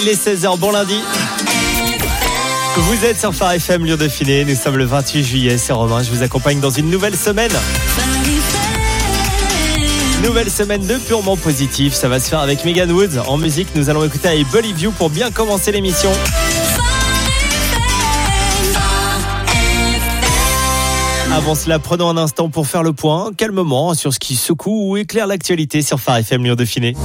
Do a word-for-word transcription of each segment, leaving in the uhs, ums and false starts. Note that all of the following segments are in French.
Il est seize heures, bon lundi. Vous êtes sur Phare F M Lyon Dauphiné, nous sommes le vingt-huit juillet, c'est Romain, je vous accompagne dans une nouvelle semaine. Nouvelle semaine de purement positif, ça va se faire avec Megan Woods. En musique, nous allons écouter I Believe You pour bien commencer l'émission. Avant cela, prenons un instant pour faire le point, calmement, sur ce qui secoue ou éclaire l'actualité sur Phare F M Lyon Dauphiné.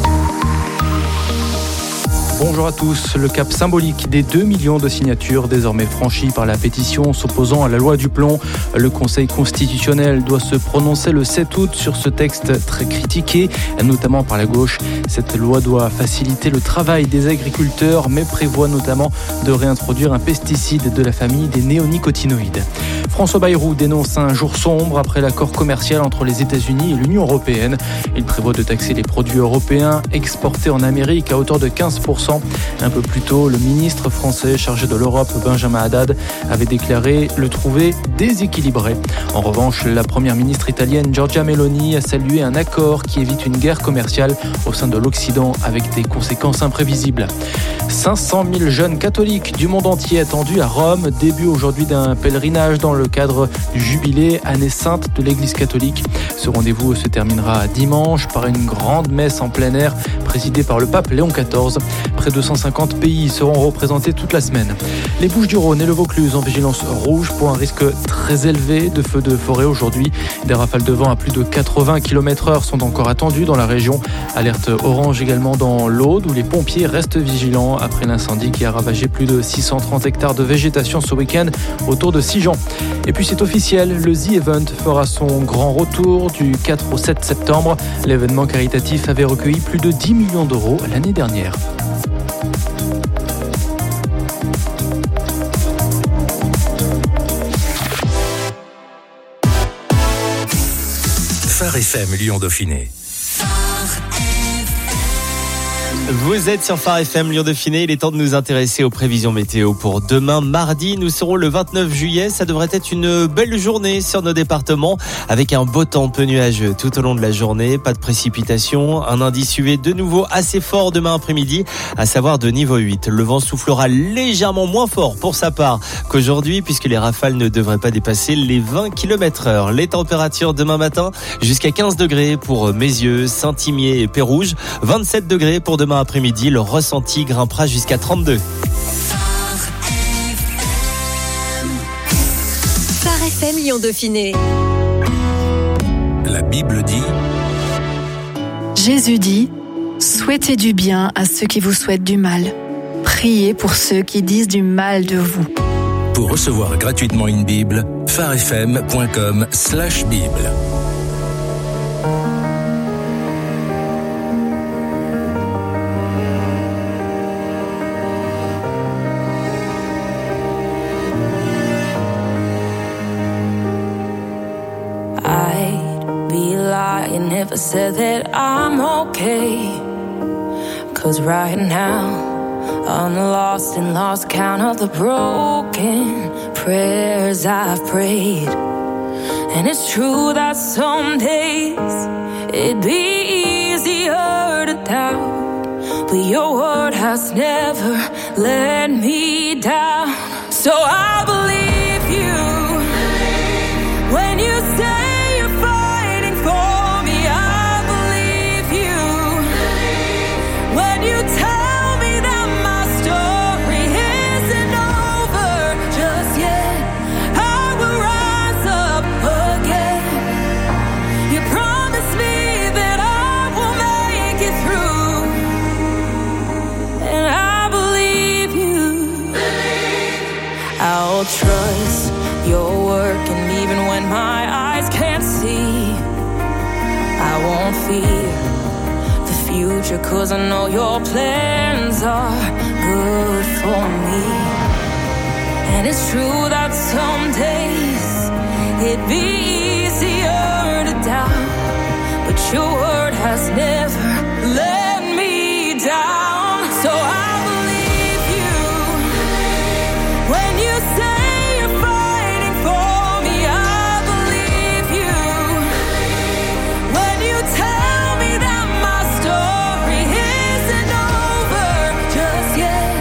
Bonjour à tous. Le cap symbolique des deux millions de signatures désormais franchi par la pétition s'opposant à la loi du plomb. Le Conseil constitutionnel doit se prononcer le sept août sur ce texte très critiqué, notamment par la gauche. Cette loi doit faciliter le travail des agriculteurs, mais prévoit notamment de réintroduire un pesticide de la famille des néonicotinoïdes. François Bayrou dénonce un jour sombre après l'accord commercial entre les États-Unis et l'Union européenne. Il prévoit de taxer les produits européens exportés en Amérique à hauteur de quinze pour cent. Un peu plus tôt, le ministre français chargé de l'Europe, Benjamin Haddad, avait déclaré le trouver déséquilibré. En revanche, la première ministre italienne Giorgia Meloni a salué un accord qui évite une guerre commerciale au sein de l'Occident avec des conséquences imprévisibles. cinq cent mille jeunes catholiques du monde entier attendus à Rome, début aujourd'hui d'un pèlerinage dans le cadre du jubilé Année Sainte de l'Église catholique. Ce rendez-vous se terminera dimanche par une grande messe en plein air présidée par le pape Léon quatorze. Près de cent cinquante pays seront représentés toute la semaine. Les Bouches-du-Rhône et le Vaucluse en vigilance rouge pour un risque très élevé de feux de forêt aujourd'hui. Des rafales de vent à plus de quatre-vingts kilomètres heure sont encore attendues dans la région. Alerte orange également dans l'Aude où les pompiers restent vigilants après l'incendie qui a ravagé plus de six cent trente hectares de végétation ce week-end autour de Sigean. Et puis c'est officiel, le The Event fera son grand retour du quatre au sept septembre. L'événement caritatif avait recueilli plus de dix millions d'euros l'année dernière. Phare F M Lyon Dauphiné. Vous êtes sur Phare F M Lyon Dauphiné, il est temps de nous intéresser aux prévisions météo pour demain mardi. Nous serons le vingt-neuf juillet, ça devrait être une belle journée sur nos départements avec un beau temps peu nuageux tout au long de la journée, pas de précipitations, un indice U V de nouveau assez fort demain après-midi, à savoir de niveau huit. Le vent soufflera légèrement moins fort pour sa part qu'aujourd'hui puisque les rafales ne devraient pas dépasser les vingt kilomètres heure. Les températures demain matin jusqu'à quinze degrés pour Mézieux, Saint-Imier et Pérouge, vingt-sept degrés pour demain après-midi, le ressenti grimpera jusqu'à trente-deux. Phare F M Lyon Dauphiné. La Bible dit. Jésus dit, souhaitez du bien à ceux qui vous souhaitent du mal. Priez pour ceux qui disent du mal de vous. Pour recevoir gratuitement une Bible, pharefm point com slash Bible. Never said that I'm okay, 'cause right now I'm lost and lost count of the broken prayers I've prayed. And it's true that some days it'd be easier to doubt, but your word has never let me down. So I believe you when you say I'll trust your work, and even when my eyes can't see, I won't fear the future, 'cause I know your plans are good for me. And it's true that some days it'd be easier to doubt, but your word has never let me down. So I yeah.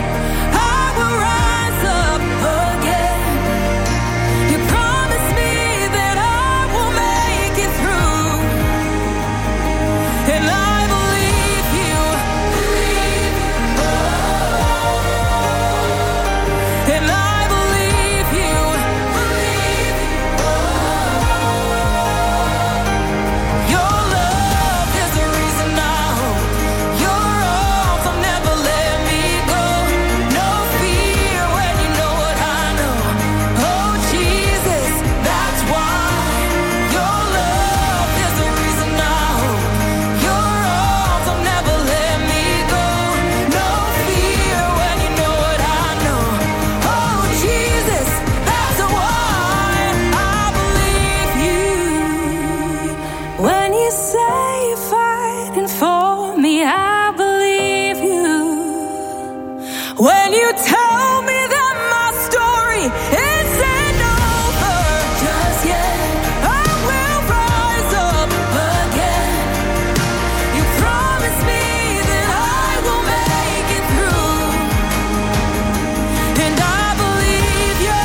you say you're fighting for me, I believe you. When you tell me that my story isn't over just yet, I will rise up again. You promised me that I will make it through, and I believe you.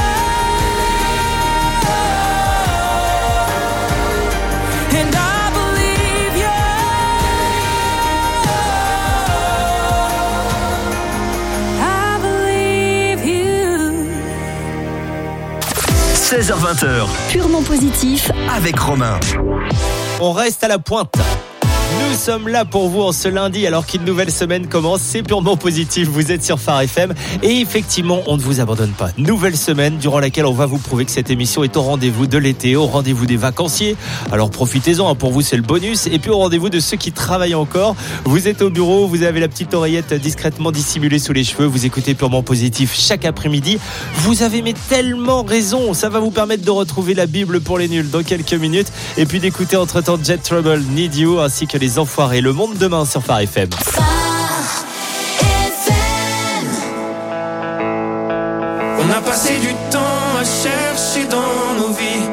And I believe you. I believe you. seize heures vingt, Purement positif. avec Romain. On reste à la pointe. Nous sommes là pour vous en ce lundi alors qu'une nouvelle semaine commence. C'est purement positif, vous êtes sur Phare F M et effectivement on ne vous abandonne pas. Nouvelle semaine durant laquelle on va vous prouver que cette émission est au rendez-vous de l'été, au rendez-vous des vacanciers. Alors profitez-en, pour vous c'est le bonus. Et puis au rendez-vous de ceux qui travaillent encore. Vous êtes au bureau, vous avez la petite oreillette discrètement dissimulée sous les cheveux. Vous écoutez purement positif chaque après-midi. Vous avez mais tellement raison. Ça va vous permettre de retrouver la Bible pour les nuls dans quelques minutes. Et puis d'écouter entre-temps Jet Trouble, Need You ainsi que les Enfoirés, le monde demain sur Phare F M. On a passé du temps à chercher dans nos vies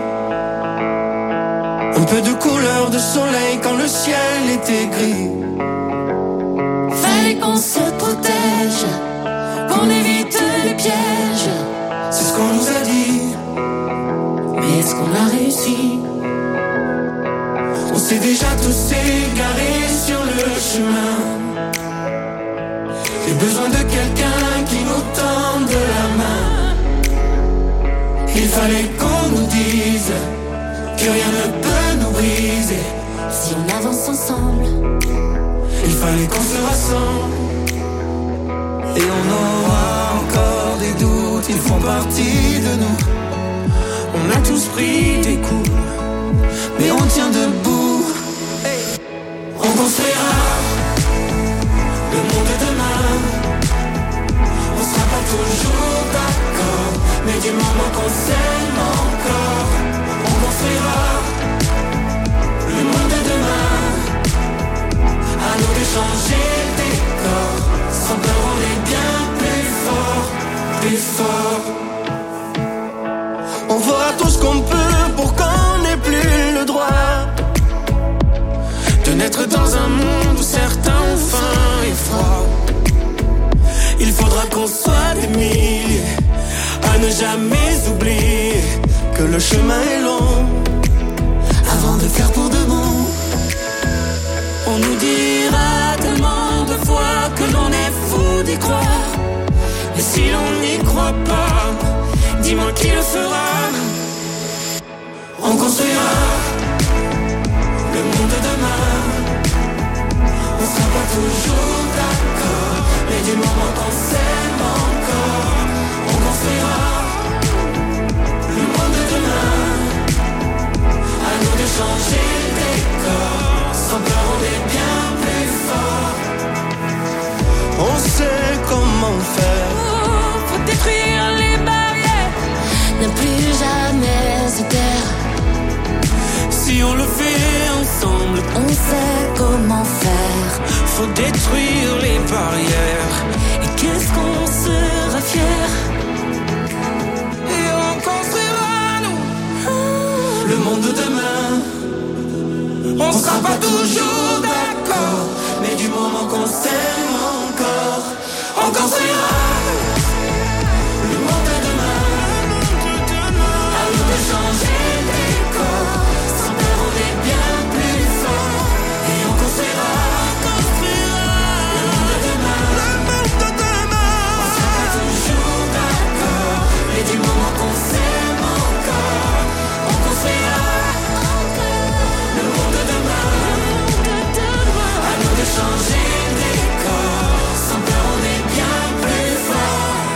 un peu de couleur de soleil quand le ciel était gris. Fallait qu'on se protège, qu'on évite les pièges. C'est ce qu'on nous a dit, Mais est-ce qu'on a réussi? on s'est déjà tous égarés sur le chemin. J'ai besoin de quelqu'un qui nous tende la main. Il fallait qu'on nous dise que rien ne peut nous briser. Si on avance ensemble, Il fallait qu'on se rassemble. Et on aura encore des doutes, ils font partie de nous. On a tous pris des coups, mais on tient debout. On construira le monde de demain. On sera pas toujours d'accord, mais du moment qu'on s'aime encore, on construira le monde de demain. À nous de changer le décor. Sans peur on est bien plus fort, plus fort. On fera tout ce qu'on peut pour qu'on n'ait plus le droit de naître dans un monde où certains ont faim et froid. Il faudra qu'on soit des milliers à ne jamais oublier que le chemin est long avant de faire pour de bon. On nous dira tellement de fois que l'on est fou d'y croire. Mais si l'on n'y croit pas, dis-moi qui le fera. On construira le monde de demain. On sera pas toujours d'accord, mais du moment qu'on s'aime encore, on construira le monde de demain. À nous de changer le décor. Sans peur on est bien plus fort. On sait comment faire. oh, faut détruire les barrières, ne plus jamais se taire. Si on le fait ensemble, On sait comment faire. faut détruire les barrières. Et qu'est-ce qu'on sera fier? Et on construira nous le monde de demain. On sera pas toujours d'accord, mais du moment qu'on s'aime encore, on construira le monde de demain. À nous de changer le décor. Sans peur on est bien plus fort. Et on construira, construira le monde de demain. Le monde de demain. On sera pas toujours d'accord, mais du moment qu'on s'aime encore, on construira le monde de demain. À nous de changer le décor. Sans peur on est bien plus fort.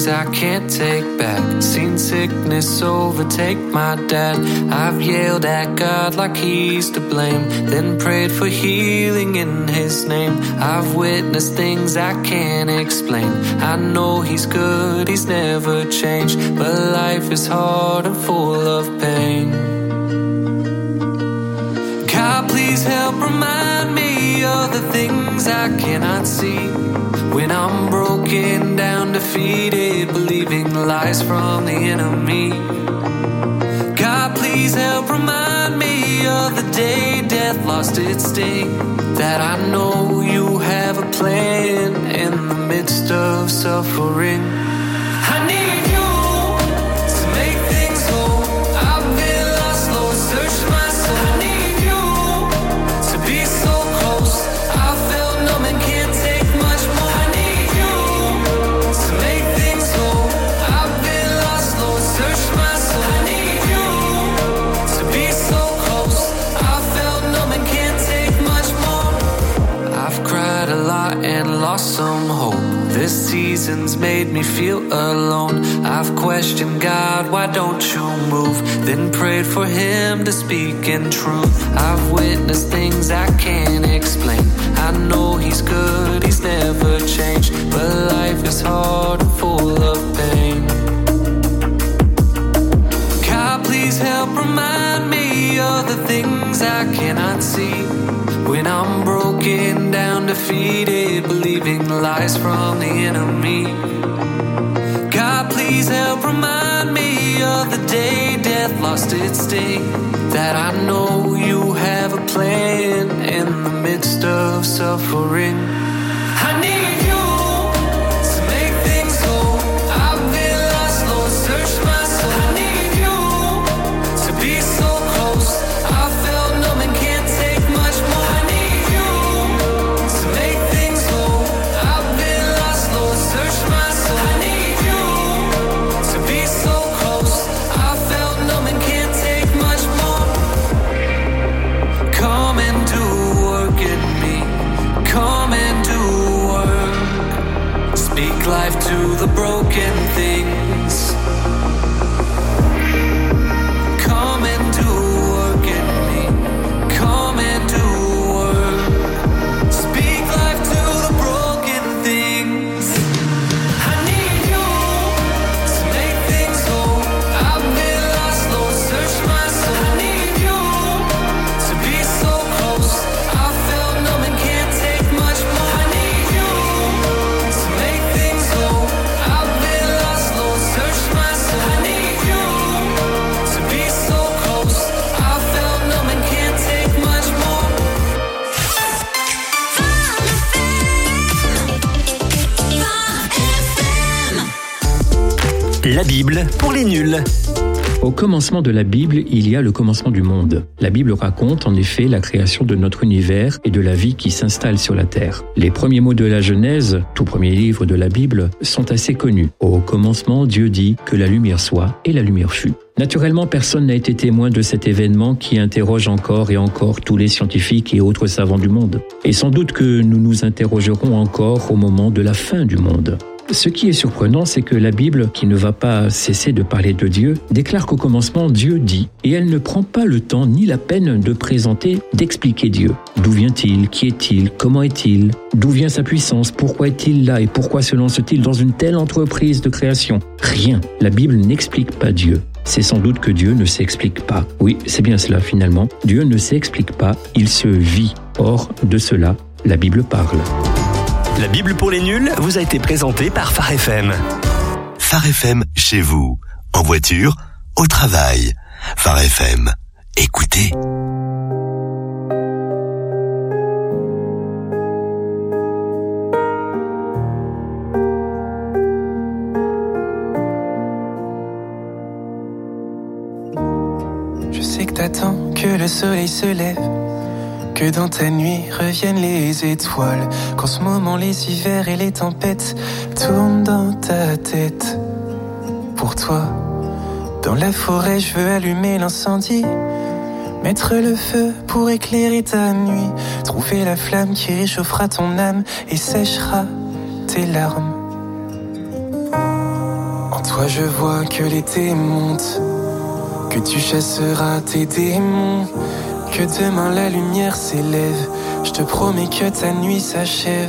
things I can't take back. Seen sickness overtake my dad. I've yelled at God like he's to blame, then prayed for healing in his name. I've witnessed things I can't explain. I know he's good, he's never changed, but life is hard and full of pain. God, please help remind me of the things I cannot see. When I'm broken down, defeated, believing lies from the enemy. God, please help remind me of the day death lost its sting. That I know you have a plan in the midst of suffering. I need you to make things whole. I've been lost, Lord, search my soul. I need you to be so close. I felt numb and can't take much more. I need you to make things whole. I've been lost, Lord, search my soul. I need you to be so close. I felt numb and can't take much more. I've cried a lot and lost some hope. This season's made me feel alone. I've questioned God, why don't you move? Then prayed for him to speak in truth. I've witnessed things I can't explain. I know he's good, he's never changed, but life is hard and full of pain. God, please help remind me of the things I cannot see. When I'm broken down, defeated, believing lies from the enemy. God, please help remind me of the day death lost its sting. That I know you have a plan in the midst of suffering. I need you to make things whole. I've been lost, Lord, search my soul. I need you to be so close. I felt numb and can't take much more. I need you to make things whole. I've been lost, Lord, search my soul. I need you to be so close. I felt numb and can't take much more. Come and do work in me. Come and do work. Speak life to the broken things. Come and do work in me. Come and do work. Speak life to the broken things. I need you to make things whole. I've been lost, Lord, search my soul. I need you to be so close. I felt numb and can't take much more. I need you to make things whole. I've been lost, Lord, search my soul. I need you to be so close. I felt numb and can't take much more. La Bible pour les nuls. Au commencement de la Bible, il y a le commencement du monde. La Bible raconte en effet la création de notre univers et de la vie qui s'installe sur la terre. Les premiers mots de la Genèse, tout premier livre de la Bible, sont assez connus. Au commencement, Dieu dit que la lumière soit et la lumière fut. Naturellement, personne n'a été témoin de cet événement qui interroge encore et encore tous les scientifiques et autres savants du monde. Et sans doute que nous nous interrogerons encore au moment de la fin du monde. Ce qui est surprenant, c'est que la Bible, qui ne va pas cesser de parler de Dieu, déclare qu'au commencement, Dieu dit, et elle ne prend pas le temps ni la peine de présenter, d'expliquer Dieu. D'où vient-il? Qui est-il? Comment est-il? D'où vient sa puissance? Pourquoi est-il là? Et pourquoi se lance-t-il dans une telle entreprise de création? Rien. La Bible n'explique pas Dieu. C'est sans doute que Dieu ne s'explique pas. Oui, c'est bien cela finalement. Dieu ne s'explique pas, il se vit. Or, de cela, la Bible parle. La Bible pour les nuls vous a été présentée par Phare F M. Phare F M chez vous, en voiture, au travail. Phare F M, écoutez. Je sais que t'attends que le soleil se lève, que dans ta nuit reviennent les étoiles, qu'en ce moment les hivers et les tempêtes tournent dans ta tête. Pour toi, dans la forêt je veux allumer l'incendie, mettre le feu pour éclairer ta nuit, trouver la flamme qui réchauffera ton âme et séchera tes larmes. toi je vois que l'été monte, que tu chasseras tes démons, que demain la lumière s'élève. Je te promets que ta nuit s'achève.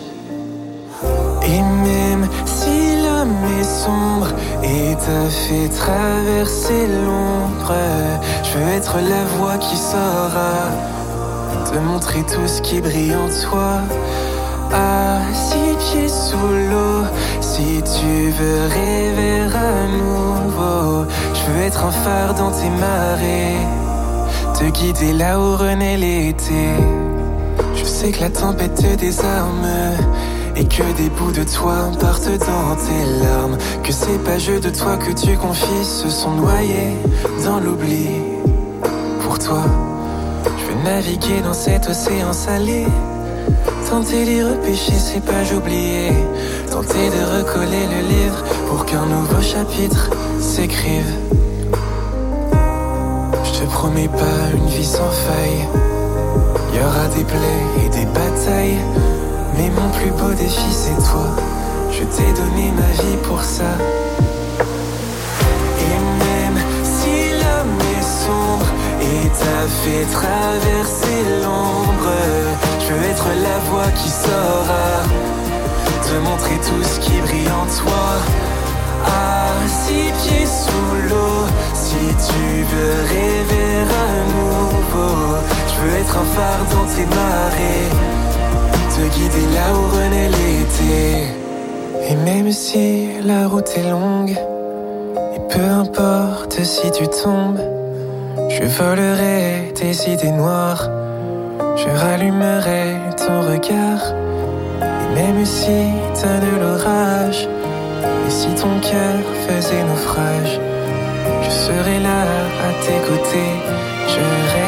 Et même si l'homme est sombre et t'a fait traverser l'ombre, je veux être la voix qui saura te montrer tout ce qui brille en toi. À six pieds sous l'eau, si tu veux rêver à nouveau, je veux être un phare dans tes marées, te guider là où renaît l'été. Je sais que la tempête te désarme et que des bouts de toi partent dans tes larmes, que ces pages de toi que tu confies se sont noyées dans l'oubli. Pour toi, je veux naviguer dans cet océan salé, tenter d'y repêcher ces pages oubliées, tenter de recoller le livre pour qu'un nouveau chapitre s'écrive. Je te promets pas une vie sans faille, y aura des plaies et des batailles, mais mon plus beau défi c'est toi. Je t'ai donné ma vie pour ça. Et même si l'homme est sombre et t'a fait traverser l'ombre, je veux être la voix qui saura te montrer tout ce qui brille en toi. À six pieds sous l'eau, si tu veux rêver à nouveau, je veux être un phare dans tes marées, te guider là où renaît l'été. Et même si la route est longue, et peu importe si tu tombes, je volerai tes idées noires, je rallumerai ton regard. Et même si t'as de l'orage, et si ton cœur faisait naufrage, je serai là à tes côtés, je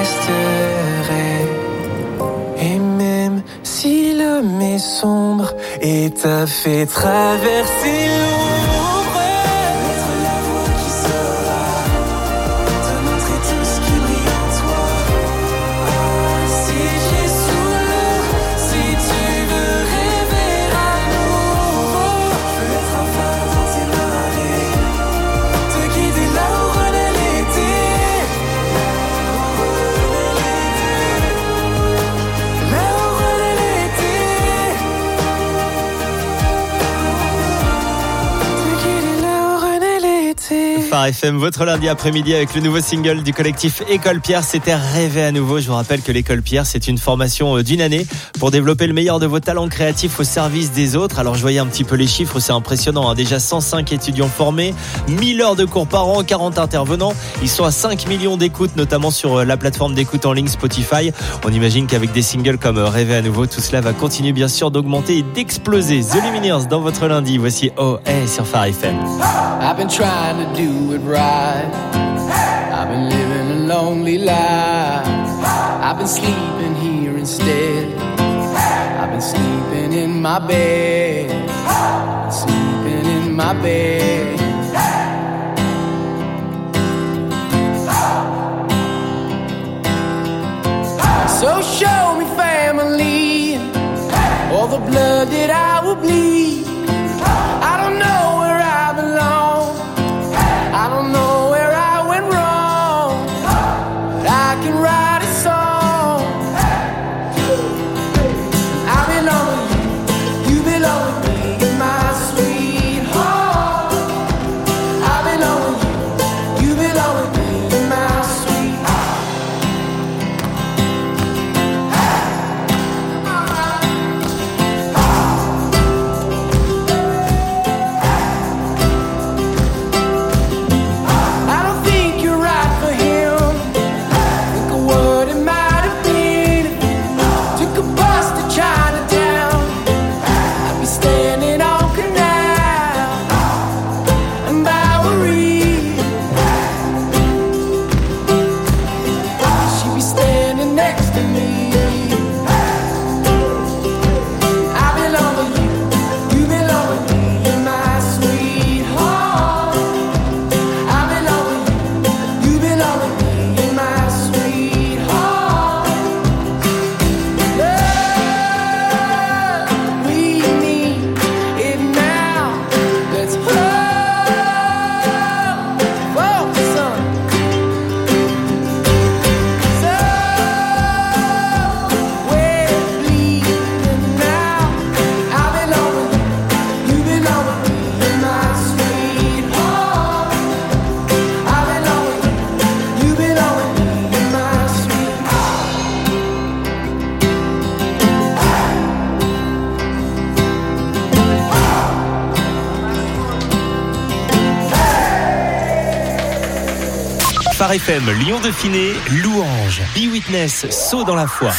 resterai. Et même si l'homme est sombre et t'a fait traverser l'ombre, être la voix qui saura te montrer tout ce qui brille en toi. Si j'ai sous l'eau, si tu veux rêver à nouveau, je veux être un phare dans tes marées, te guider là où renaît l'été, là où renaît l'été, là où renaît l'été, te guider là où renaît l'été. Phare F M, votre lundi après-midi avec le nouveau single du collectif École Pierre, c'était Rêver à nouveau. Je vous rappelle que l'École Pierre, c'est une formation d'une année pour développer le meilleur de vos talents créatifs au service des autres. Alors je voyais un petit peu les chiffres, c'est impressionnant, hein. Déjà cent cinq étudiants formés, mille heures de cours par an, quarante intervenants. Ils sont à cinq millions d'écoutes, notamment sur la plateforme d'écoute en ligne Spotify. On imagine qu'avec des singles comme Rêver à nouveau, tout cela va continuer bien sûr d'augmenter et d'exploser. The Lumineers dans votre lundi, voici Oh Hey sur Phare F M. I've been trying to do it right. I've been living a lonely life. I've been sleeping here instead. I've been sleeping in my bed. Sleeping in my bed. So show me family, all the blood that I will bleed. I don't know where I belong. I don't know where I went wrong. But I can write a song. I belong with you, you belong with me, you're my sweetheart. I belong with you, you belong with me, you're my sweetheart. Phare F M, Lyon Dauphiné, Louange, Be Witness, saut dans la foi.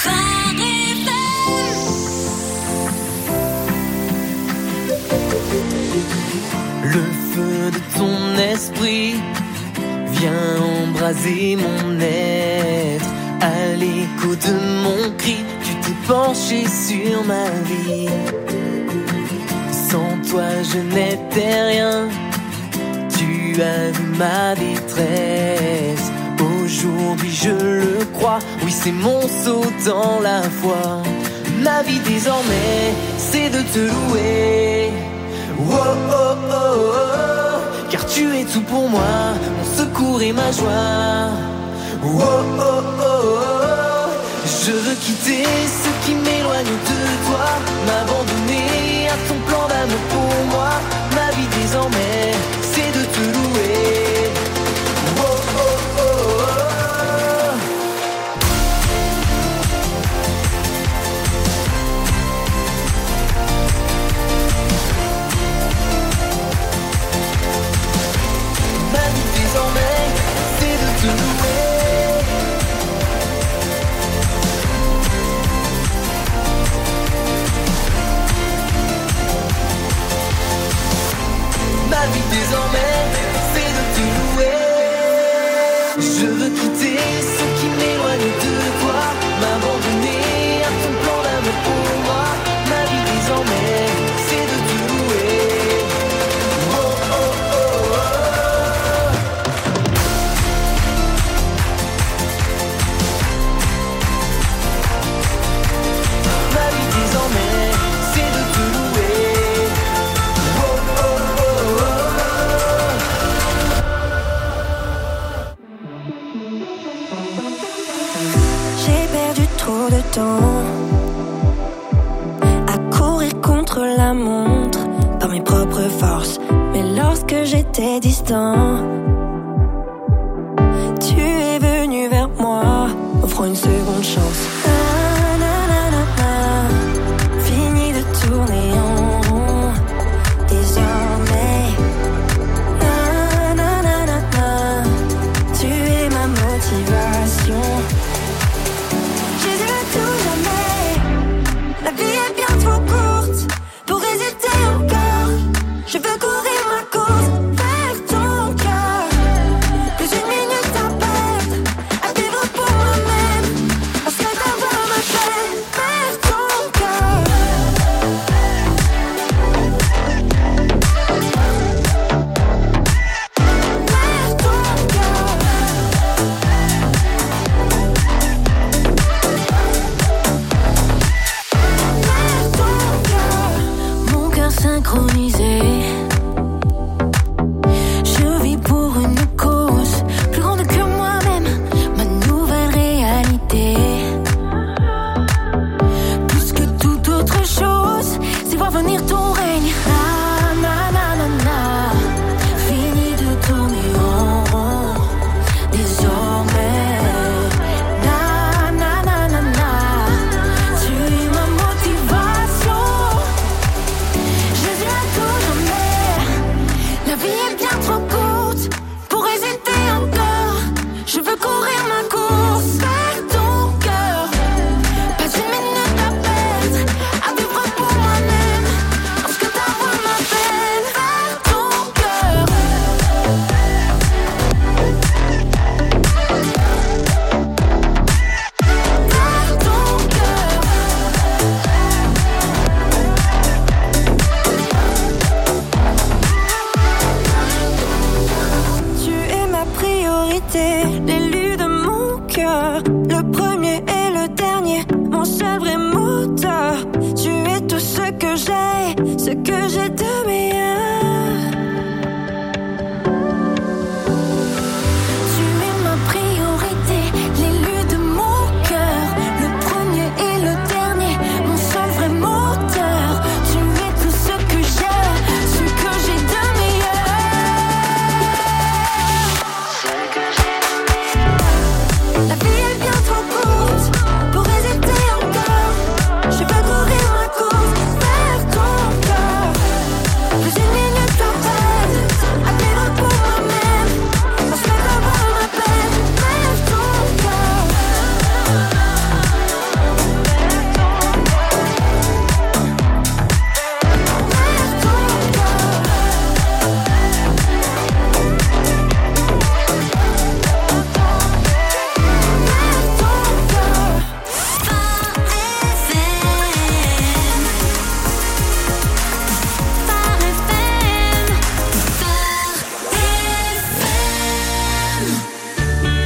Le feu de ton esprit vient embraser mon être. À l'écho de mon cri, tu t'es penché sur ma vie. Sans toi je n'étais rien, tu as vu ma détresse. Aujourd'hui je le crois, oui c'est mon saut dans la foi. Ma vie désormais c'est de te louer. Oh, oh, oh, oh, car tu es tout pour moi, mon secours et ma joie. Oh, oh, oh, oh, je veux quitter ce qui m'éloigne de toi, m'abandonner à ton plan d'amour pour moi. Ma vie désormais, c'est de te louer. Oh, oh, oh, oh. Ma vie désormais, c'est de te louer. Ma vie désormais, c'est de te louer. Je veux quitter ce qui m'éloigne de toi, m'abandonner à ton plan d'amour pour moi. Ma vie désormais, c'est de te louer. Oh, oh, oh, oh. Ma vie désormais, c'est de te louer. Oh, oh, oh, oh. J'ai perdu trop de temps à courir contre la montre par mes propres forces. Mais lorsque j'étais distant, tu es venu vers moi, offrant une seconde chance. Na, na, na, na, na. Fini de tourner en rond. Désormais, na, na, na, na, na. Tu es ma motivation. Jésus à tout jamais. La vie est bien trop courte pour hésiter encore. Je veux courir ma course vers ton cœur. Plus une minute à perdre, à vivre pour moi-même.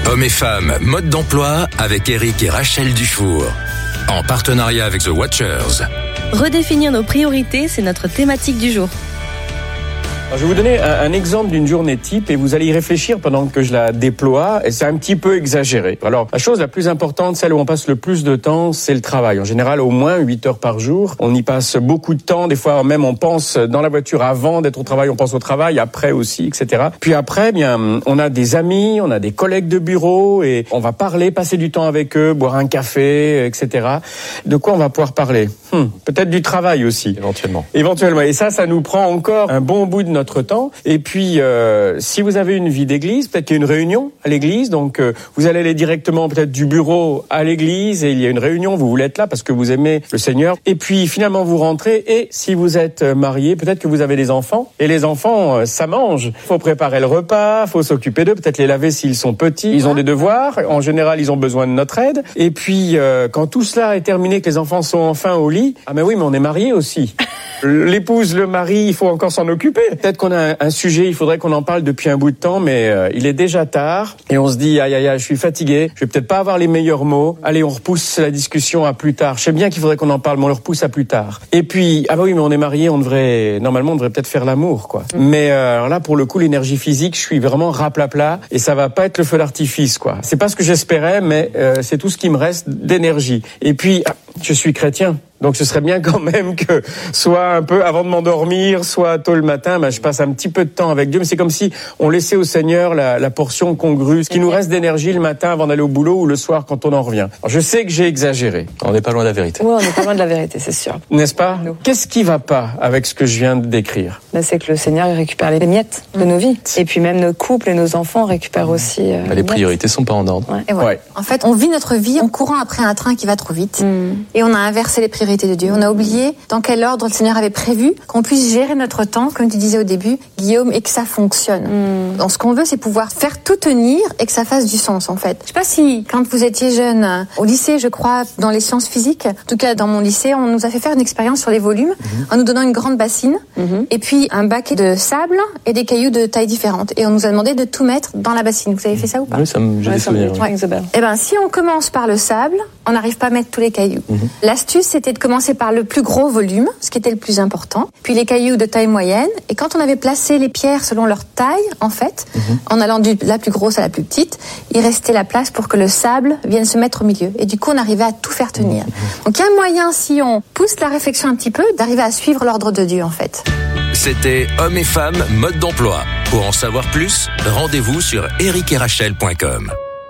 Hommes et femmes, mode d'emploi avec Eric et Rachel Dufour. En partenariat avec The Watchers. Redéfinir nos priorités, c'est notre thématique du jour. Alors, je vais vous donner un, un exemple d'une journée type et vous allez y réfléchir pendant que je la déploie. Et c'est un petit peu exagéré. Alors, la chose la plus importante, celle où on passe le plus de temps, c'est le travail. En général, au moins huit heures par jour. On y passe beaucoup de temps. Des fois, même, on pense dans la voiture avant d'être au travail, on pense au travail, après aussi, et cetera. Puis après, bien, on a des amis, on a des collègues de bureau et on va parler, passer du temps avec eux, boire un café, et cetera. De quoi on va pouvoir parler ? Hum, peut-être du travail aussi. Éventuellement. Éventuellement. Et ça, ça nous prend encore un bon bout de notre temps. Et puis, euh, si vous avez une vie d'église, peut-être qu'il y a une réunion à l'église, donc euh, vous allez aller directement peut-être du bureau à l'église et il y a une réunion, vous voulez être là parce que vous aimez le Seigneur. Et puis, finalement, vous rentrez et si vous êtes marié, peut-être que vous avez des enfants. Et les enfants, euh, ça mange. Il faut préparer le repas, il faut s'occuper d'eux, peut-être les laver s'ils sont petits. Ils ont des devoirs. En général, ils ont besoin de notre aide. Et puis, euh, quand tout cela est terminé, que les enfants sont enfin au lit, ah mais oui, mais on est mariés aussi. L'épouse, le mari, il faut encore s'en occuper. Peut-être qu'on a un, un sujet, il faudrait qu'on en parle depuis un bout de temps, mais euh, il est déjà tard et on se dit aïe aïe aïe, je suis fatigué, je vais peut-être pas avoir les meilleurs mots. Allez, on repousse la discussion à plus tard. Je sais bien qu'il faudrait qu'on en parle, mais on le repousse à plus tard. Et puis ah bah oui, mais on est mariés, on devrait normalement on devrait peut-être faire l'amour, quoi. Mais euh, alors là, pour le coup, l'énergie physique, je suis vraiment raplapla et ça va pas être le feu d'artifice, quoi. C'est pas ce que j'espérais, mais euh, c'est tout ce qui me reste d'énergie. Et puis, ah, je suis chrétien. Donc ce serait bien quand même que soit un peu avant de m'endormir, soit tôt le matin, ben, je passe un petit peu de temps avec Dieu. Mais c'est comme si on laissait au Seigneur la, la portion congrue, ce qui nous reste d'énergie le matin avant d'aller au boulot ou le soir quand on en revient. Alors, je sais que j'ai exagéré. On n'est pas loin de la vérité. Oui, on n'est pas loin de la vérité, c'est sûr. N'est-ce pas ? Qu'est-ce qui va pas avec ce que je viens de décrire ? Ben, c'est que le Seigneur il récupère les miettes de nos vies. Et puis même nos couples et nos enfants récupèrent aussi euh, ben, les priorités sont pas en ordre. Ouais. Et voilà. Ouais. En fait, on vit notre vie en courant après un train qui va trop vite. Mm. Et on a inversé les priorités de Dieu. On a oublié dans quel ordre le Seigneur avait prévu qu'on puisse gérer notre temps, comme tu disais au début, Guillaume, et que ça fonctionne. Mm. Donc, ce qu'on veut, c'est pouvoir faire tout tenir et que ça fasse du sens, en fait. Je sais pas si, quand vous étiez jeune, au lycée, je crois, dans les sciences physiques, en tout cas dans mon lycée, on nous a fait faire une expérience sur les volumes, mm-hmm. en nous donnant une grande bassine, mm-hmm. et puis un bac de sable et des cailloux de tailles différentes. Et on nous a demandé de tout mettre dans la bassine. Vous avez fait ça ou pas ? Oui, ça me, j'ai ouais, des souvenirs. Ouais. Ouais. Eh ben, si on commence par le sable, on n'arrive pas à mettre tous les cailloux. Mm-hmm. L'astuce, c'était de commencer par le plus gros volume, ce qui était le plus important, puis les cailloux de taille moyenne, et quand on avait placé les pierres selon leur taille, en fait, mm-hmm. en allant de la plus grosse à la plus petite, il restait la place pour que le sable vienne se mettre au milieu. Et du coup, on arrivait à tout faire tenir. Mm-hmm. Donc il y a un moyen, si on pousse la réflexion un petit peu, d'arriver à suivre l'ordre de Dieu, en fait. C'était Hommes et femmes, mode d'emploi. Pour en savoir plus, rendez-vous sur eric et rachel point com.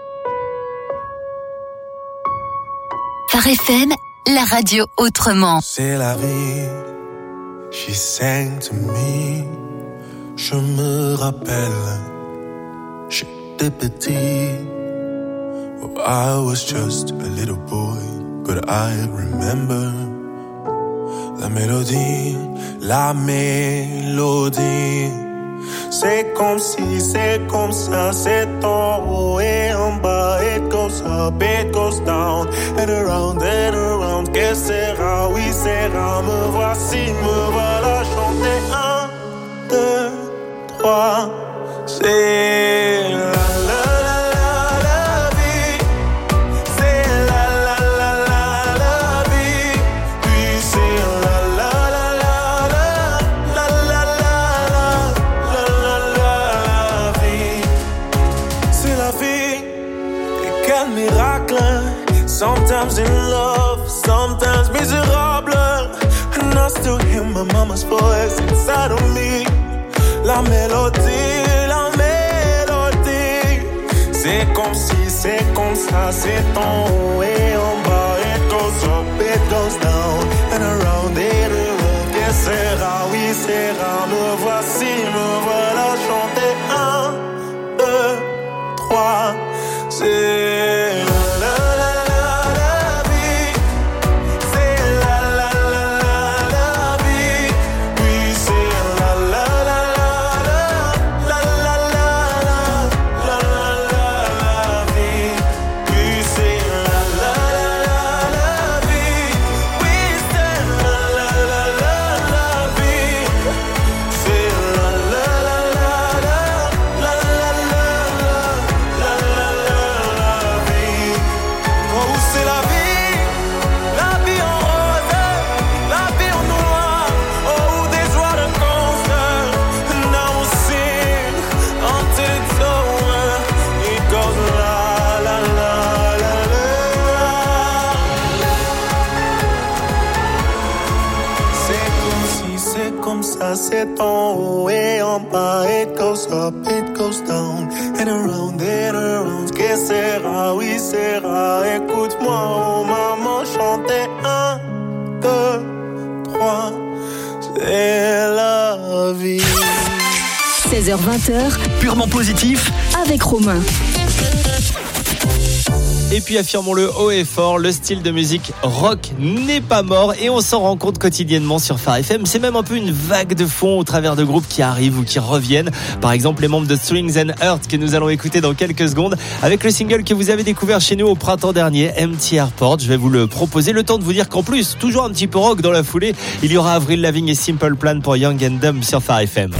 Phare F M, la radio autrement. C'est la vie, she sang to me. Je me rappelle, j'étais petit. Oh, I was just a little boy, but I remember la mélodie, la mélodie. C'est comme si, c'est comme ça, c'est en haut et en bas. It goes up, it goes down, and around, and around. Que sera, oui, sera. Me voici, me voilà chanter. Un, deux, trois. C'est la la la la la vie. C'est la la la la la vie. Puis c'est la la la la la la la la la la vie. C'est la vie. Et quel miracle. Sometimes in love, sometimes miserable. And I still hear my mama's voice inside of me. La mélodie, la mélodie. C'est comme si, c'est comme ça, c'est en haut et en bas. It goes up, it goes down, and around it around. Que sera, oui, sera. Me voici, me voilà chanter. Un, deux, trois. C'est la la la. La ça c'est en haut et en bas. It goes up, it goes down, and around and around. Que sera, oui sera. Écoute-moi, oh maman, chanter un, deux, trois. C'est la vie. seize heures vingt, Purement positif avec Romain. Et puis affirmons-le haut et fort, le style de musique rock n'est pas mort et on s'en rend compte quotidiennement sur Phare F M. C'est même un peu une vague de fond au travers de groupes qui arrivent ou qui reviennent. Par exemple, les membres de Strings and Heart que nous allons écouter dans quelques secondes avec le single que vous avez découvert chez nous au printemps dernier, Empty Airport. Je vais vous le proposer. Le temps de vous dire qu'en plus, toujours un petit peu rock dans la foulée, il y aura Avril Lavigne et Simple Plan pour Young and Dumb sur Phare F M.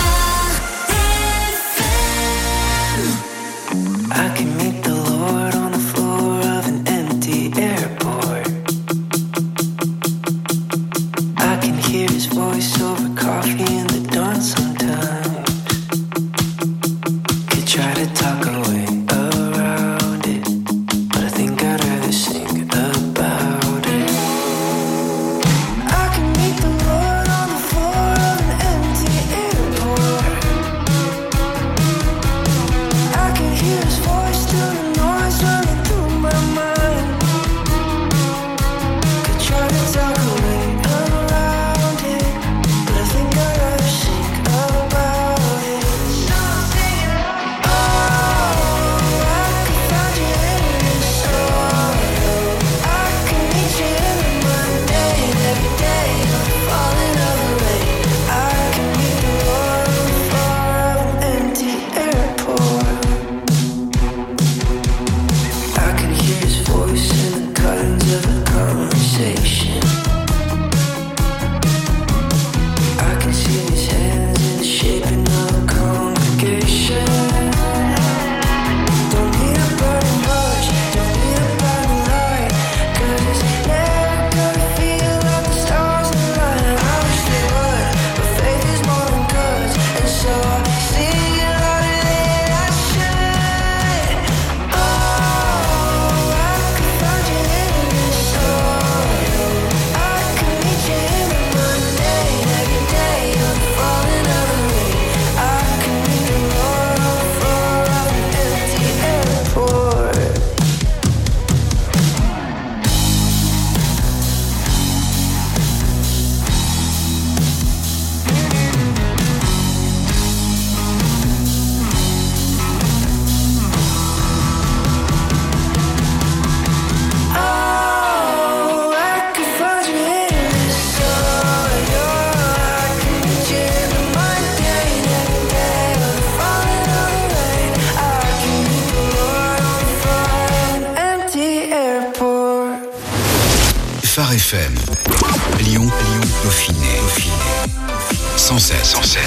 Phare F M. Lyon, Lyon, Dauphiné, Dauphiné. cent sept, cent sept.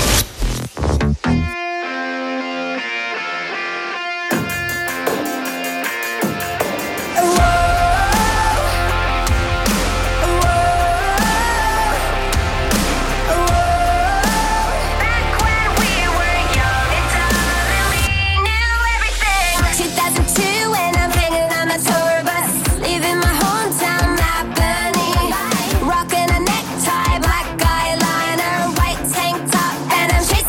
Rocking a necktie, black eyeliner, white tank top, and I'm chasing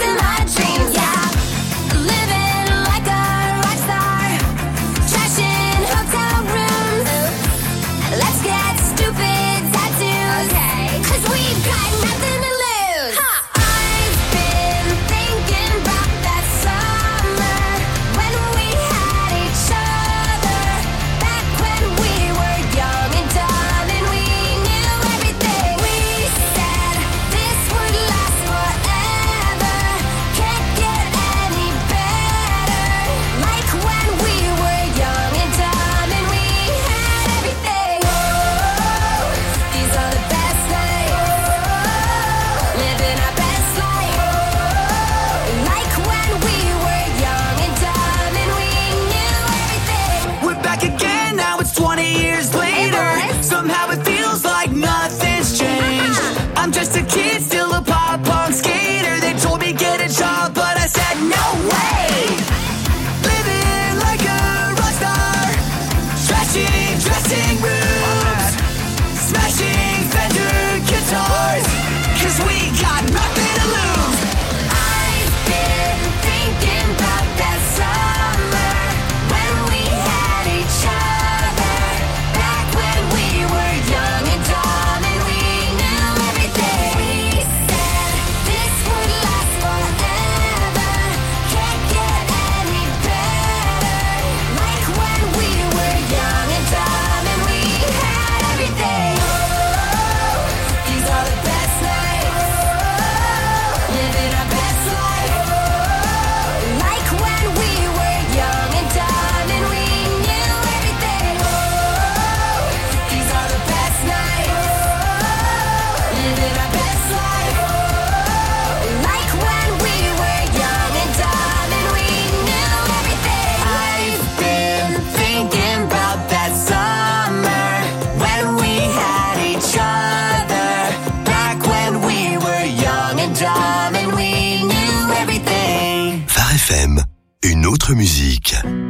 F M, une autre musique.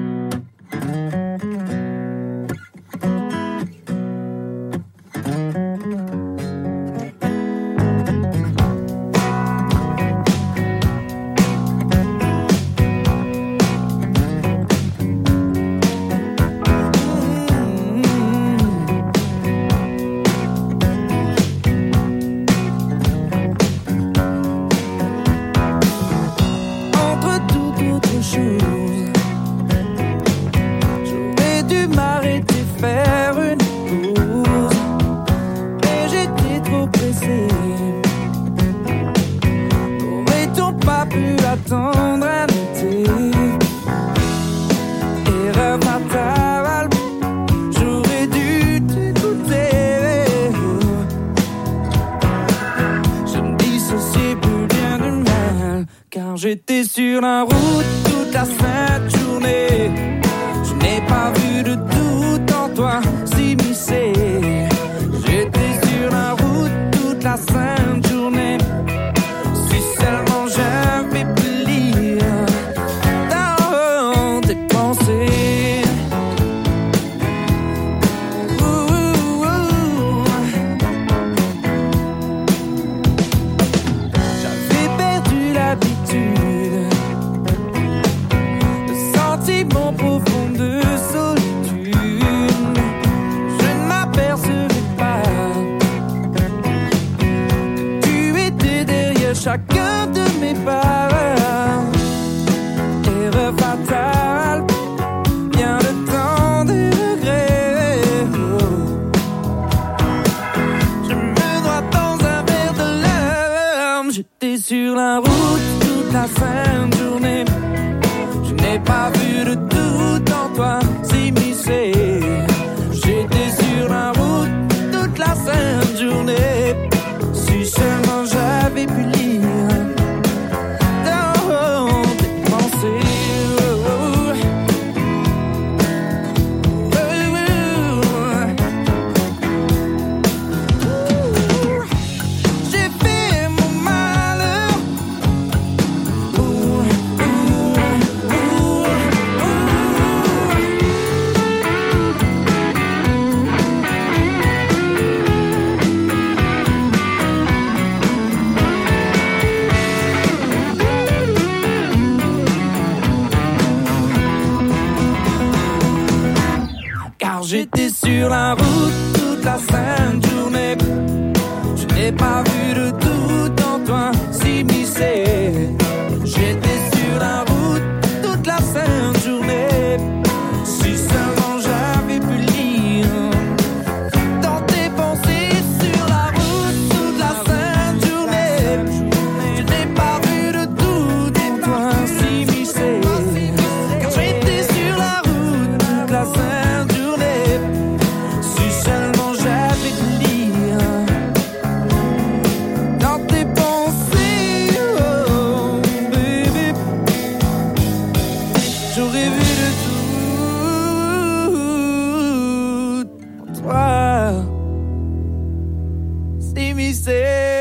J'étais sur la route toute la sainte journée. Je n'ai pas vu de doute en toi s'immiscer. J'étais sur la route toute la sainte journée. Si seulement j'avais pu lire dans tes pensées. Ouh, ouh, ouh. J'avais perdu l'habitude. Mon profond de solitude, je ne m'apercevais pas que tu étais derrière chacun de mes pas. Erreur fatale, bien le temps des regrets. Je me noie dans un verre de larmes. J'étais sur la route toute la sainte journée. Je n'ai pas vu de doute en toi s'immiscer. J'étais sur la route toute la sainte journée. Si seulement j'avais pu lire dans tes pensées. Oh, oh. J'ai fait mon malheur. Oh, j'étais sur la route toute la sainte journée. Je n'ai pas vu de doute en toi s'immiscer. J'étais sur la route toute la sainte journée. Si seulement j'avais pu lire dans tes pensées sur la route toute la sainte journée. Je n'ai pas vu de doute en toi s'immiscer. Car j'étais sur la route toute la sainte journée. Si seulement j'avais pu lire dans tes pensées, oh baby, j'aurais vu de tout en toi s'immiscer.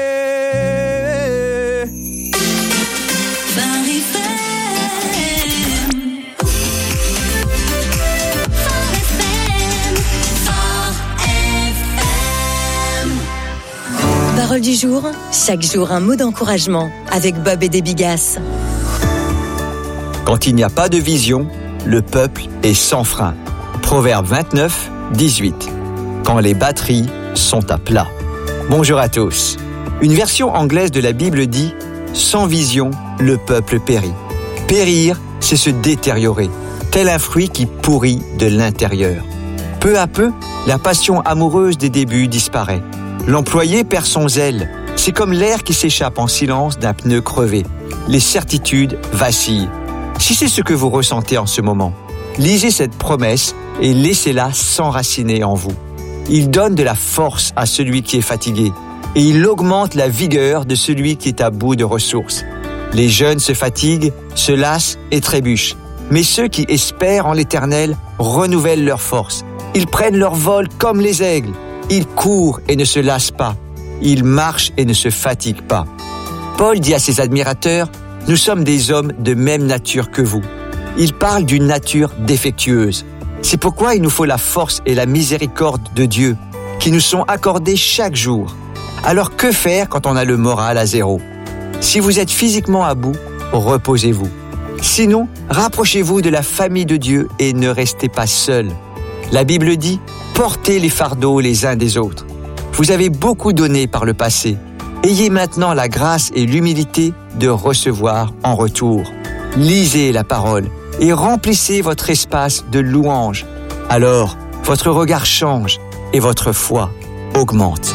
Parole du jour, chaque jour un mot d'encouragement avec Bob et des Bigasses. Quand il n'y a pas de vision, le peuple est sans frein. Proverbe vingt-neuf, dix-huit. Quand les batteries sont à plat. Bonjour à tous. Une version anglaise de la Bible dit « Sans vision, le peuple périt ». Périr, c'est se détériorer, tel un fruit qui pourrit de l'intérieur. Peu à peu, la passion amoureuse des débuts disparaît. L'employé perd son zèle. C'est comme l'air qui s'échappe en silence d'un pneu crevé. Les certitudes vacillent. Si c'est ce que vous ressentez en ce moment, lisez cette promesse et laissez-la s'enraciner en vous. Il donne de la force à celui qui est fatigué et il augmente la vigueur de celui qui est à bout de ressources. Les jeunes se fatiguent, se lassent et trébuchent. Mais ceux qui espèrent en l'Éternel renouvellent leur force. Ils prennent leur vol comme les aigles. Ils courent et ne se lassent pas. Ils marchent et ne se fatiguent pas. Paul dit à ses admirateurs, Nous sommes des hommes de même nature que vous. Il parle d'une nature défectueuse. C'est pourquoi il nous faut la force et la miséricorde de Dieu, qui nous sont accordées chaque jour. Alors que faire quand on a le moral à zéro? Si vous êtes physiquement à bout, reposez-vous. Sinon, rapprochez-vous de la famille de Dieu et ne restez pas seuls. La Bible dit, portez les fardeaux les uns des autres. Vous avez beaucoup donné par le passé. Ayez maintenant la grâce et l'humilité de recevoir en retour. Lisez la parole et remplissez votre espace de louanges. Alors, votre regard change et votre foi augmente.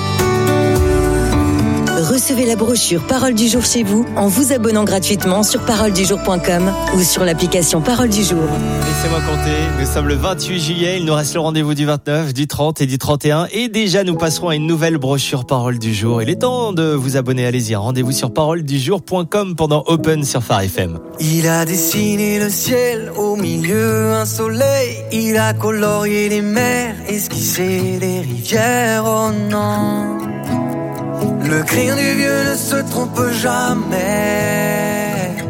Recevez la brochure Parole du jour chez vous en vous abonnant gratuitement sur parole du jour point com ou sur l'application Parole du jour. Laissez-moi compter, nous sommes le vingt-huit juillet, il nous reste le rendez-vous du vingt-neuf, du trente et du trente et un et déjà nous passerons à une nouvelle brochure Parole du jour. Il est temps de vous abonner, allez-y, rendez-vous sur parole du jour point com pendant Open sur Phare F M. Il a dessiné le ciel, au milieu un soleil, il a colorié les mers, esquissé les rivières, oh non. Le crayon du vieux ne se trompe jamais.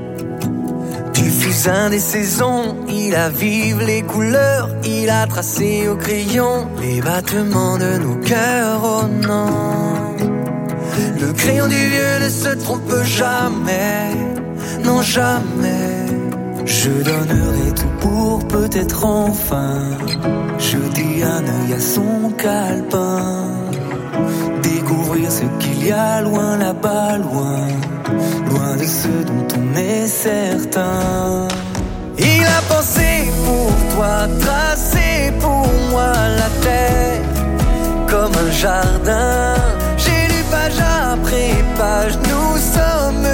Du fusain des saisons, il a vive les couleurs, il a tracé au crayon les battements de nos cœurs, oh non. Le crayon du vieux ne se trompe jamais, non jamais. Je donnerai tout pour peut-être enfin jeter un œil à son calepin, découvrir ce qu'il y a loin là-bas, loin, loin de ce dont on est certain. Il a pensé pour toi, tracé pour moi la terre comme un jardin. J'ai lu page après page, nous sommes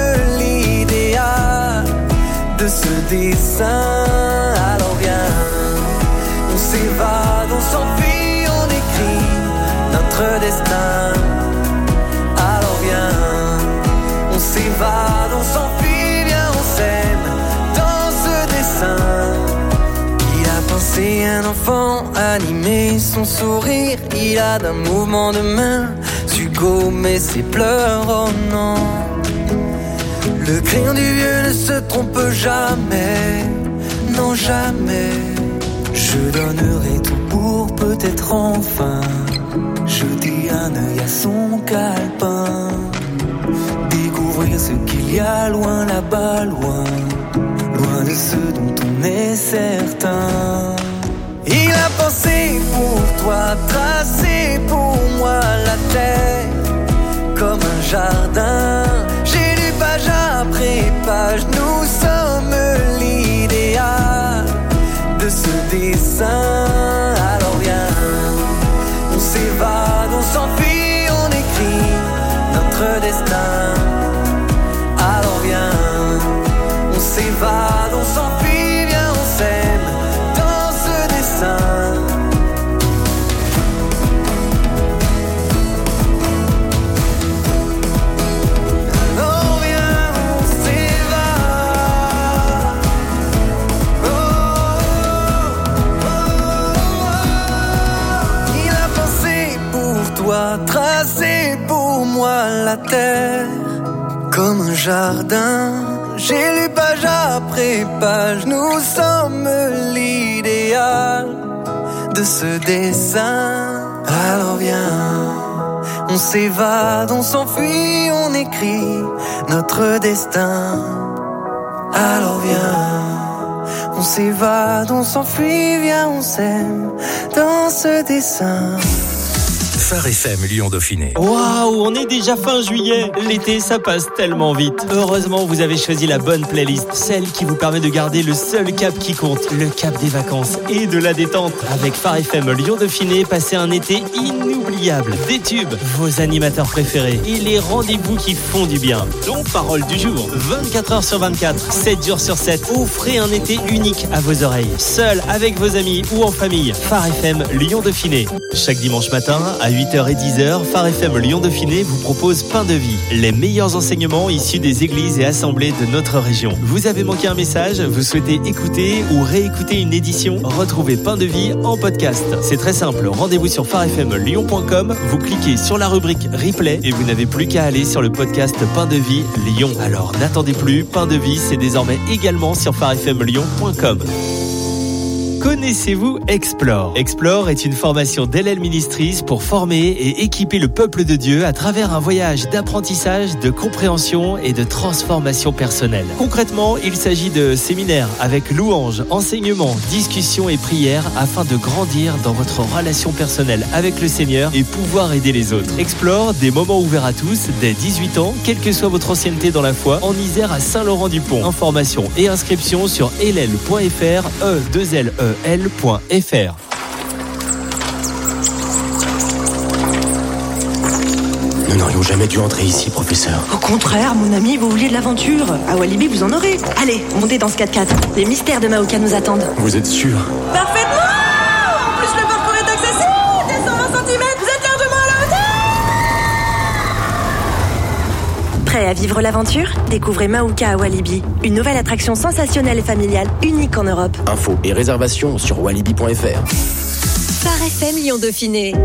l'idéal de ce dessin. Alors viens, on s'évade, on s'enfuit, on écrit notre destin. Alors viens, on s'évade, on s'enfuit, viens, on s'aime dans ce dessin. Il a pensé un enfant, animé son sourire. Il a d'un mouvement de main su gommer ses pleurs, oh non. Le crayon du vieux ne se trompe jamais, non jamais. Je donnerai tout pour peut-être enfin jeter un œil à son calepin, découvrir ce qu'il y a loin là-bas, loin, loin de ce dont on est certain. Il a pensé pour toi, tracé pour moi la terre comme un jardin. J'ai lu page après page, nous sommes l'idéal de ce dessin. Alors viens, on s'évade, on s'enfuit, on écrit notre destin. Alors viens, on s'évade, on s'enfuit, viens, on s'aime dans ce dessin. Alors viens, on s'évade. Oh, oh, oh, oh. Il a pensé pour toi, tracé pour moi la terre comme un jardin. J'ai lu page après page, nous sommes l'idéal de ce dessin. Alors viens, on s'évade, on s'enfuit, on écrit notre destin. Alors viens, on s'évade, on s'enfuit, viens, on s'aime dans ce dessin. Phare F M Lyon Dauphiné. Waouh, on est déjà fin juillet. L'été, ça passe tellement vite. Heureusement, vous avez choisi la bonne playlist, celle qui vous permet de garder le seul cap qui compte, le cap des vacances et de la détente. Avec Phare F M Lyon Dauphiné, passez un été inoubliable. Des tubes, vos animateurs préférés et les rendez-vous qui font du bien. Donc, parole du jour, vingt-quatre heures sur vingt-quatre, sept jours sur sept. Offrez un été unique à vos oreilles, seul, avec vos amis ou en famille. Phare F M Lyon Dauphiné. Chaque dimanche matin à huit huit heures et dix heures, Phare F M Lyon Dauphiné vous propose Pain de Vie, les meilleurs enseignements issus des églises et assemblées de notre région. Vous avez manqué un message, vous souhaitez écouter ou réécouter une édition? Retrouvez Pain de Vie en podcast. C'est très simple, rendez-vous sur phare f m lyon point com, vous cliquez sur la rubrique Replay et vous n'avez plus qu'à aller sur le podcast Pain de Vie Lyon. Alors n'attendez plus, Pain de Vie, c'est désormais également sur phare f m lyon point com. Connaissez-vous Explore? Explore est une formation d'L L Ministries pour former et équiper le peuple de Dieu à travers un voyage d'apprentissage, de compréhension et de transformation personnelle. Concrètement, il s'agit de séminaires avec louanges, enseignements, discussions et prières afin de grandir dans votre relation personnelle avec le Seigneur et pouvoir aider les autres. Explore, des moments ouverts à tous dès dix-huit ans, quelle que soit votre ancienneté dans la foi, en Isère à Saint-Laurent-du-Pont. Informations et inscriptions sur l l point f r, e deux l e l point f r. Nous n'aurions jamais dû entrer ici, professeur. Au contraire, mon ami, vous vouliez de l'aventure. À Walibi, vous en aurez. Allez, montez dans ce quatre-quatre. Les mystères de Maoka nous attendent. Vous êtes sûr? Parfaitement! En plus, le parcours est accessible. Des cent vingt centimètres, vous êtes largement à la hauteur. Prêt à vivre l'aventure? Découvrez Maoka à Walibi. Une nouvelle attraction sensationnelle et familiale, unique en Europe. Infos et réservations sur walibi point f r. Phare F M Lyon Dauphiné.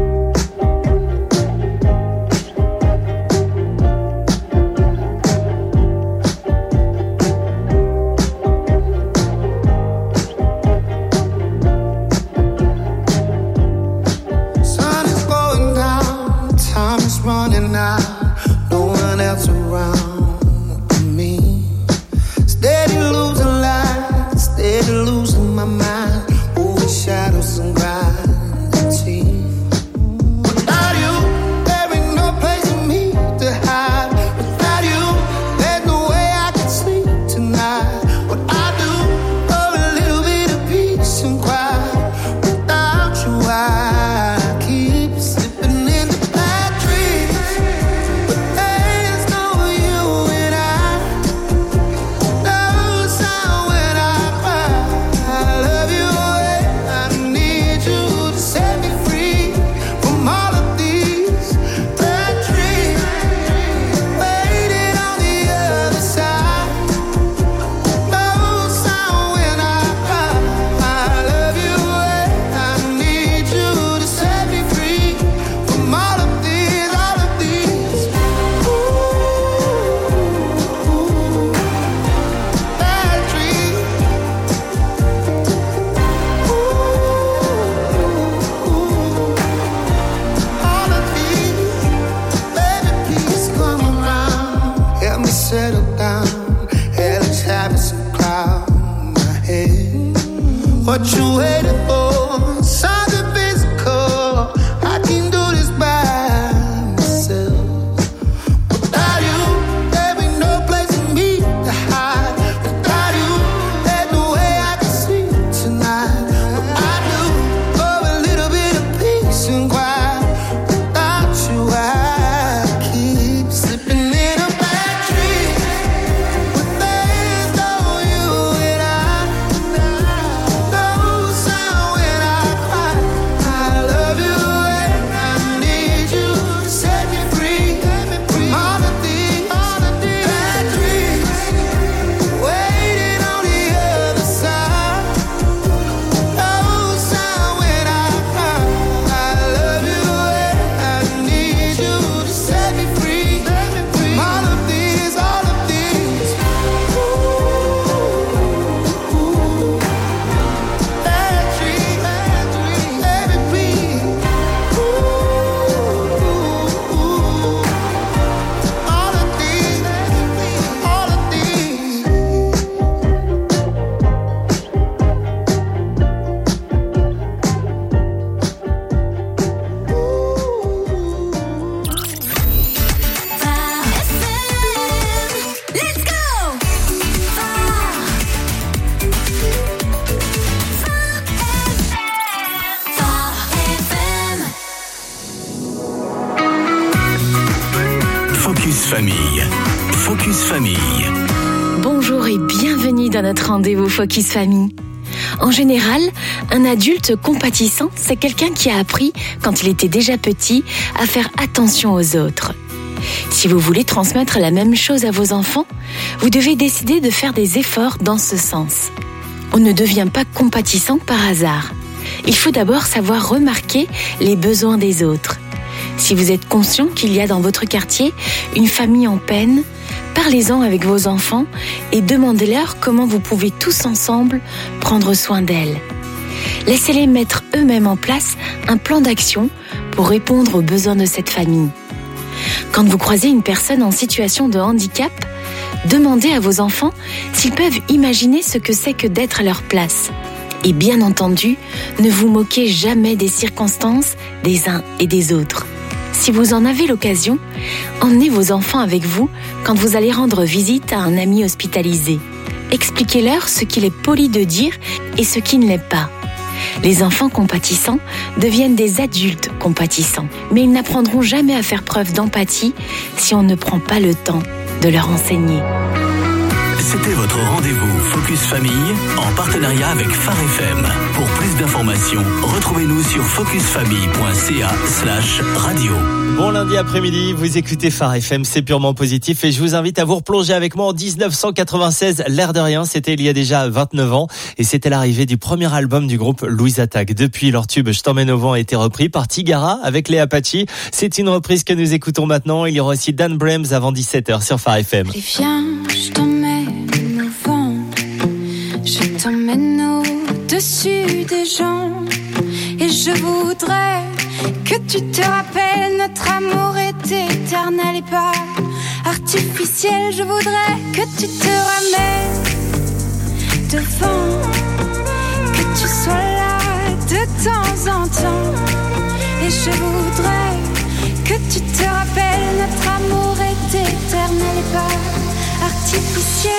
What you waiting for? Something physical. I can do this by myself. Without you, there be no place for me to hide. Without you, there's no way I can sleep tonight. But I do for a little bit of peace and quiet. Without you, I keep slipping in a bad dream. But there's no you and I. No sound when I cry. I love you and I need you to set me free from all of these bad dreams. Waiting on the other side. No sound when I cry. I love you and I need you to set me free from all of these, all of these. Bad dreams, bad dreams, baby, please. All of these, all of these. Let's go! Focus Famille. Focus Famille. Bonjour et bienvenue dans notre rendez-vous Focus Famille. En général, un adulte compatissant, c'est quelqu'un qui a appris, quand il était déjà petit, à faire attention aux autres. Si vous voulez transmettre la même chose à vos enfants, vous devez décider de faire des efforts dans ce sens. On ne devient pas compatissant par hasard. Il faut d'abord savoir remarquer les besoins des autres. Si vous êtes conscient qu'il y a dans votre quartier une famille en peine, parlez-en avec vos enfants et demandez-leur comment vous pouvez tous ensemble prendre soin d'elles. Laissez-les mettre eux-mêmes en place un plan d'action pour répondre aux besoins de cette famille. Quand vous croisez une personne en situation de handicap, demandez à vos enfants s'ils peuvent imaginer ce que c'est que d'être à leur place. Et bien entendu, ne vous moquez jamais des circonstances des uns et des autres. Si vous en avez l'occasion, emmenez vos enfants avec vous quand vous allez rendre visite à un ami hospitalisé. Expliquez-leur ce qu'il est poli de dire et ce qui ne l'est pas. Les enfants compatissants deviennent des adultes compatissants, mais ils n'apprendront jamais à faire preuve d'empathie si on ne prend pas le temps de leur enseigner. C'était votre rendez-vous Focus Famille en partenariat avec Phare F M. Pour plus d'informations, retrouvez-nous sur focusfamille.ca slash radio. Bon lundi après-midi, vous écoutez Phare F M, c'est purement positif et je vous invite à vous replonger avec moi en dix-neuf cent quatre-vingt-seize, l'air de rien, c'était il y a déjà vingt-neuf ans et c'était l'arrivée du premier album du groupe Louise Attaque. Depuis, leur tube Je t'emmène au vent a été repris par Tigara avec les Apaches. C'est une reprise que nous écoutons maintenant. Il y aura aussi Dan Brems avant dix-sept heures sur Phare F M. Et viens, je t'emmène au vent, je t'emmène au-dessus des gens et je voudrais que tu te rappelles, notre amour est éternel et pas artificiel. Je voudrais que tu te ramènes devant, que tu sois là de temps en temps. Et je voudrais que tu te rappelles, notre amour est éternel et pas artificiel.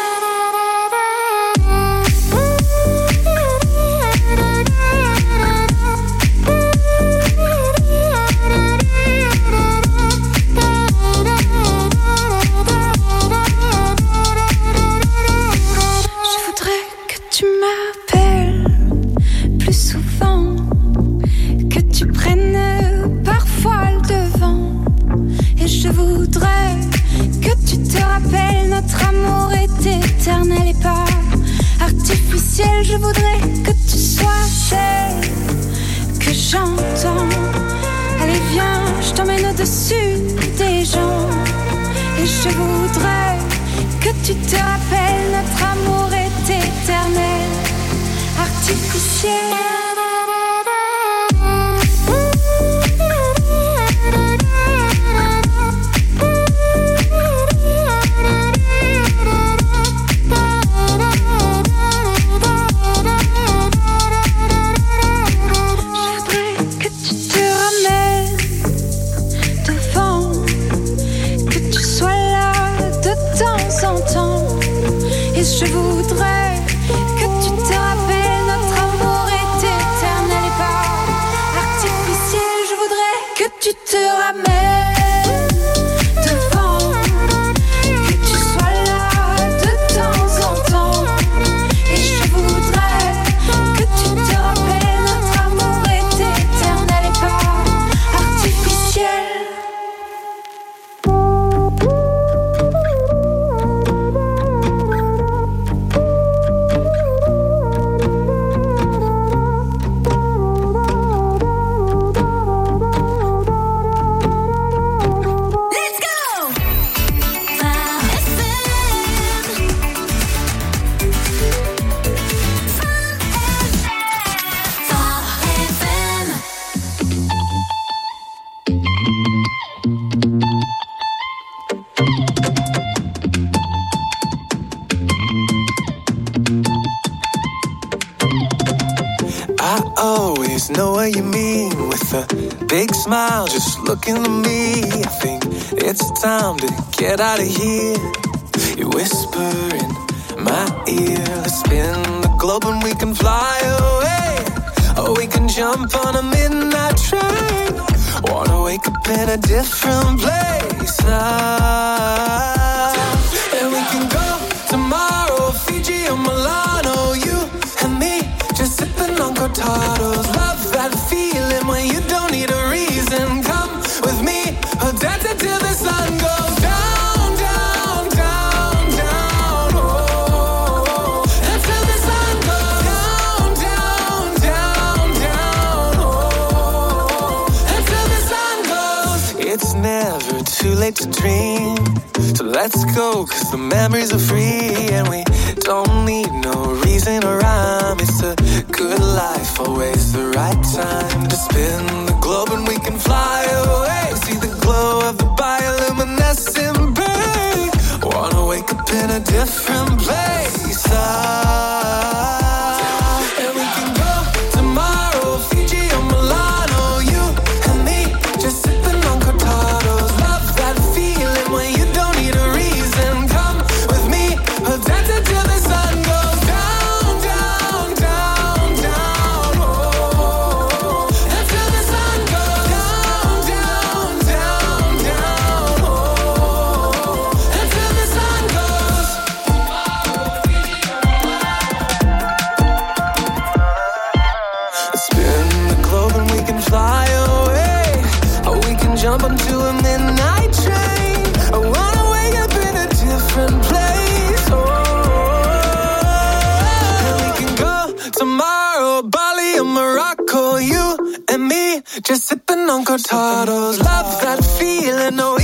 Notre amour est éternel et pas artificiel. Je voudrais que tu sois celle que j'entends. Allez viens, je t'emmène au-dessus des gens. Et je voudrais que tu te rappelles, notre amour est éternel, artificiel. Je voudrais que tu te rappelles, notre amour est éternel et pas artificiel. Je voudrais que tu te ramènes devant, que tu sois là de temps en temps. Et je voudrais que tu te rappelles, notre amour est éternel et pas artificiel. Know what you mean with a big smile, just looking at me. I think it's time to get out of here. You whisper in my ear, let's spin the globe and we can fly away. Or we can jump on a midnight train. Wanna wake up in a different place now. And we can go tomorrow, Fiji or Milano, you and me. night to dream. So let's go, cause the memories are free. And we don't need no reason or rhyme. It's a good life, always the right time to spin the globe and we can fly away. See the glow of the bioluminescent bay. Wanna wake up in a different place. Ah, and we can go tomorrow, Fiji or Milano. You and me, just sipping on cortados. Love that feeling when you don't need a reason. Come with me, we'll dance until the sun goes down, down, down, down. Oh, until the sun goes down, down, down, down. Oh, until the sun goes. Spin the globe and we can fly away. Or we can jump onto a midnight train. I wanna wake up in a different place. Oh, and we can go tomorrow, Bali or Morocco. You and me, just sipping on cortados. Love that feeling, oh,